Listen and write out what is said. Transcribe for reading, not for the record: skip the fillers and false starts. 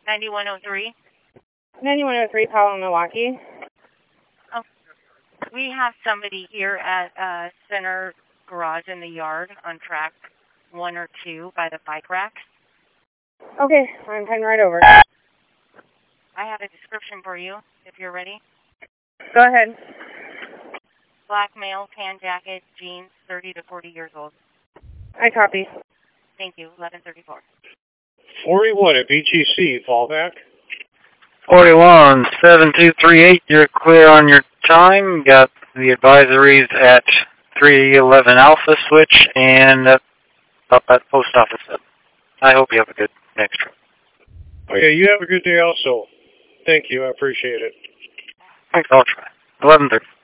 9103. 9103, Powell, Milwaukee. Oh, we have somebody here at Center Garage in the yard on track 1 or 2 by the bike racks. Okay, I'm heading right over. I have a description for you, if you're ready. Go ahead. Black male, tan jacket, jeans, 30 to 40 years old. I copy. Thank you, 1134. 41 at BGC, fallback. 41, 7238, you're clear on your time. Got the advisories at 311 Alpha Switch and up at Post Office. I hope you have a good next trip. Okay, you have a good day also. Thank you, I appreciate it. Thanks, I'll try. 11:30.